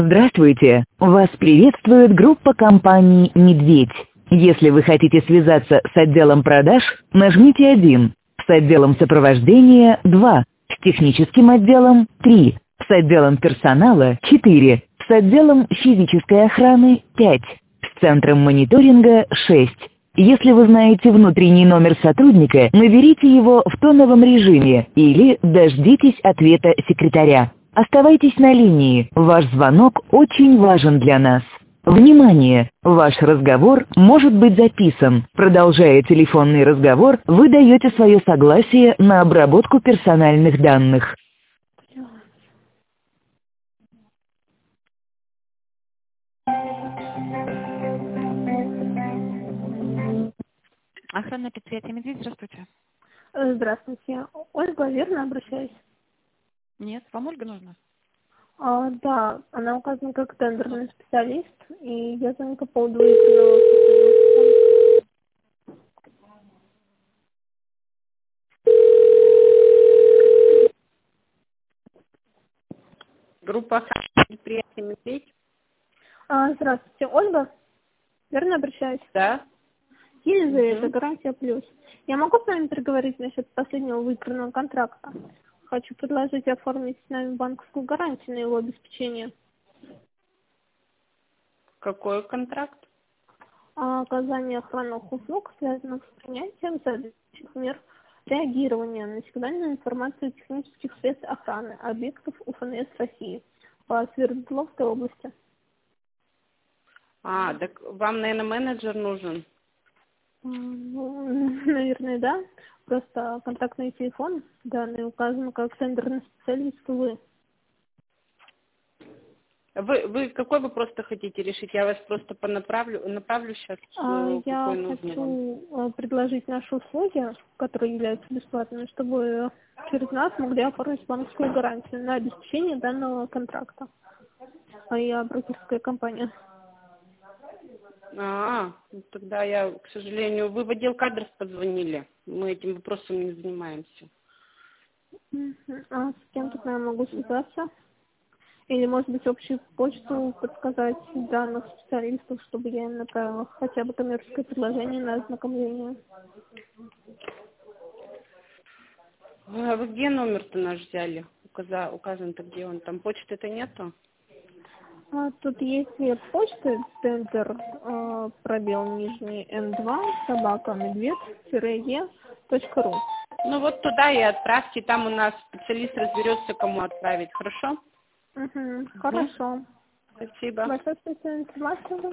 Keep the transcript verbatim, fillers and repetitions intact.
Здравствуйте! Вас приветствует группа компаний «Медведь». Если вы хотите связаться с отделом продаж, нажмите один, с отделом сопровождения– два, с техническим отделом– три, с отделом персонала– четыре, с отделом физической охраны– пять, с центром мониторинга– шесть. Если вы знаете внутренний номер сотрудника, наберите его в тоновом режиме или дождитесь ответа секретаря. Оставайтесь на линии, ваш звонок очень важен для нас. Внимание! Ваш разговор может быть записан. Продолжая телефонный разговор, вы даете свое согласие на обработку персональных данных. Охранное предприятие «Медведь», здравствуйте. Э, Здравствуйте. Ольга, верно обращаюсь? Нет, вам Ольга нужна? А, да, она указана как тендерный специалист, и я звоню по поводу выигранного специалиста. Группа охранных предприятий «Медведь». А, здравствуйте, Ольга, верно обращаюсь? Да. Елизавета, Угу. гарантия плюс. Я могу с вами переговорить насчет последнего выигранного контракта? Хочу предложить оформить с нами банковскую гарантию на его обеспечение. Какой контракт? А, оказание охранных услуг, связанных с принятием соответствующих мер реагирования на сигнальную информацию технических средств охраны объектов УФНС России по Свердловской области. А, так вам, наверное, менеджер нужен. М, Ну, наверное, да. Просто контактный телефон данные указаны как тендерный специалист вы. Вы, вы какой вы просто хотите решить? Я вас просто понаправлю, направлю сейчас, А какой я нужен вам. хочу э, предложить наши услуги, которые являются бесплатными, чтобы через нас могли оформить банковскую гарантию на обеспечение данного контракта. А я брокерская компания. А, ну тогда я, к сожалению, вы в отдел кадров позвонили. Мы этим вопросом не занимаемся. Мгм. А с кем тут я могу связаться? Или, может быть, общую почту подсказать данных специалистов, чтобы я им направила хотя бы коммерческое предложение на ознакомление. А вы где номер-то наш взяли? Указа, указан-то где он? Там почты-то нету? А тут есть две почты, центр э, пробел нижний эн два, собака медведь, е точка ру. Ну вот туда и отправьте, там у нас специалист разберется, кому отправить, хорошо? Угу, Угу. хорошо. Спасибо. Большое спасибо за информацию.